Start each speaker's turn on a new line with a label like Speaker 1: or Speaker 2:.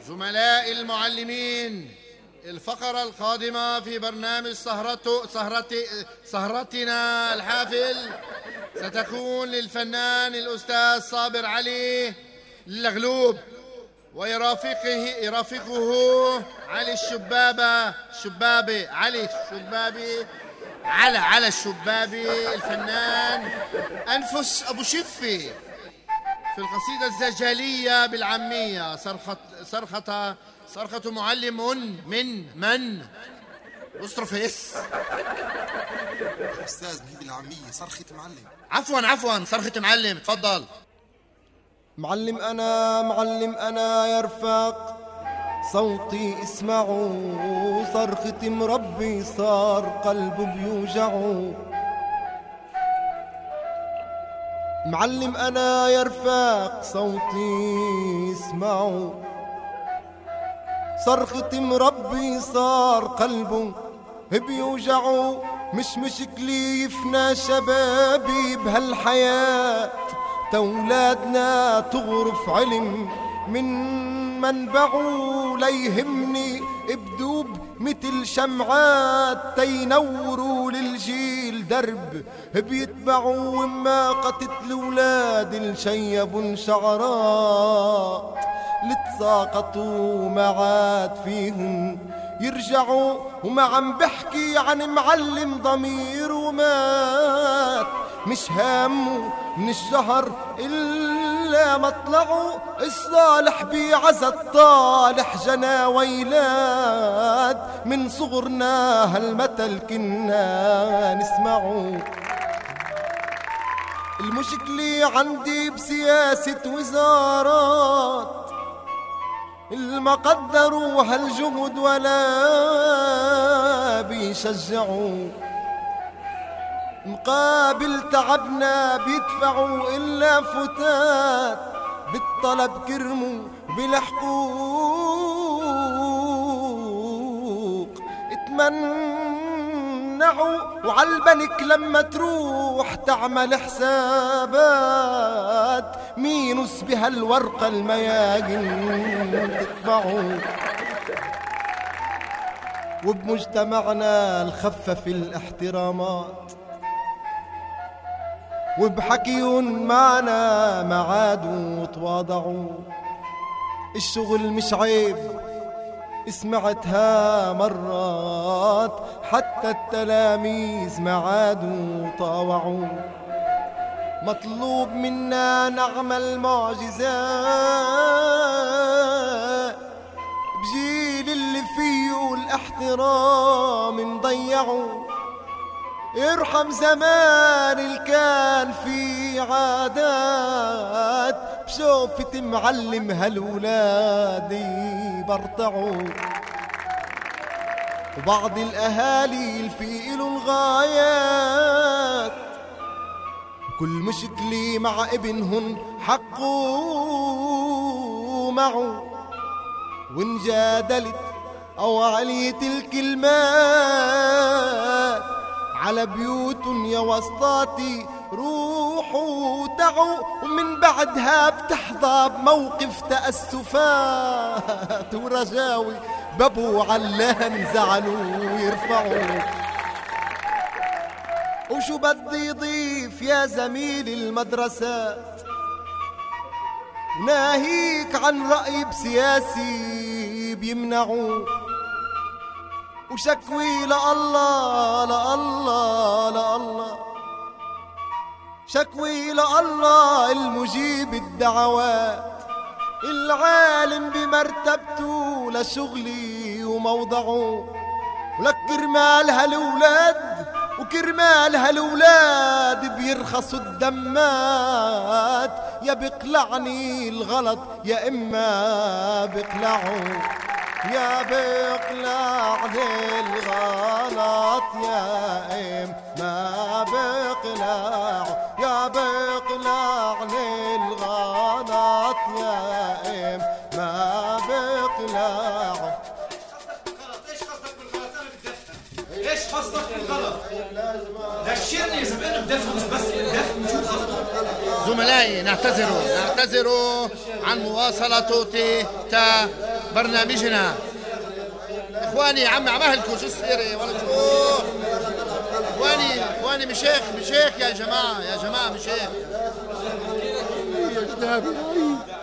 Speaker 1: زملاء المعلمين، الفقرة القادمة في برنامج سهرتنا الحافل ستكون للفنان الأستاذ صابر علي اللغلوب، ويرافقه علي الشبابي الفنان أنفس أبو شفي في القصيدة الزجالية بالعامية صرخة معلم من اصرف اس
Speaker 2: أستاذ دي بالعامية صرخة معلم.
Speaker 1: عفوا صرخة معلم، تفضل.
Speaker 3: معلم أنا يا رفاق، صوتي اسمعوا، صرخة مربي صار قلبه بيوجعه. معلم أنا يا رفاق، صوتي اسمعوا، صرخة مربي صار قلبه بيوجعه. مش مشكلي يفنى شبابي بهالحياة، تولادنا تغرف علم من منبعه. ليهمني بدوب مثل شمعات تينوروا للجيل درب بيتبعوا. وما قتت الولاد الشيب شعرات، لتساقطوا ما عاد فيهم يرجعوا. وما عم بحكي عن معلم ضمير ومات، مش هامه من الشهر إلا مطلعه. الصالح بعزا الطالح جنا ويلاد، من صغرنا هالمثل كنا نسمعه. المشكلة عندي بسياسة وزارات، الما قدروا هالجهد ولا بيشجعوا. مقابل تعبنا بيدفعوا إلا فتات، بالطلب كرموا بالحقوق اتمنعوا. وعالبنك لما تروح تعمل حسابات، مينوس بهالورقة المياجن تتبعوا. وبمجتمعنا الخفف الاحترامات، وبحكيون معنا ما عادوا وتواضعوا. الشغل مش عيب سمعتها مرات، حتى التلاميذ ما عادوا طاوعوا. مطلوب منا نعمل معجزات بجيل اللي فيه الاحترام مضيعوا. يرحم زمان اللي كان في عادات، بشوفة معلم هالولاد برطعوا. وبعض الأهالي في إلو الغايات، كل مشكلة مع ابنهن حقه معه. وانجادلت أو عليت الكلمات على بيوتن يا وسطاتي روحوا تعوا. ومن بعدها بتحظى بموقف تأسفات، ورجاوي بابو علان زعلوا ويرفعوا. وشو بدي يضيف يا زميلي المدرسات، ناهيك عن رأي بسياسي بيمنعوا. وشكوي لله لله لله، شكوي لله المجيب الدعوات. العالم بمرتبته لشغلي وموضعه. ولك كرمال هالولاد وكرمال هالولاد بيرخصوا الدمات. يا بقلعني الغلط يا إما بقلعه، يا بقلعني الغلط يا إما بقلع. يا بقلعني الغلط يا إما بقلع.
Speaker 4: ايش قصدك بالغلط؟ دشرني يا زلمه بدفن، مش بس بدفن شو غلط.
Speaker 1: زملائي نعتذر عن مواصلة برنامجنا. اخواني يا عم اهلكم شو السيرة ولا شو؟ اخواني مشيخ يا جماعة مشيخ.
Speaker 3: يا جنابي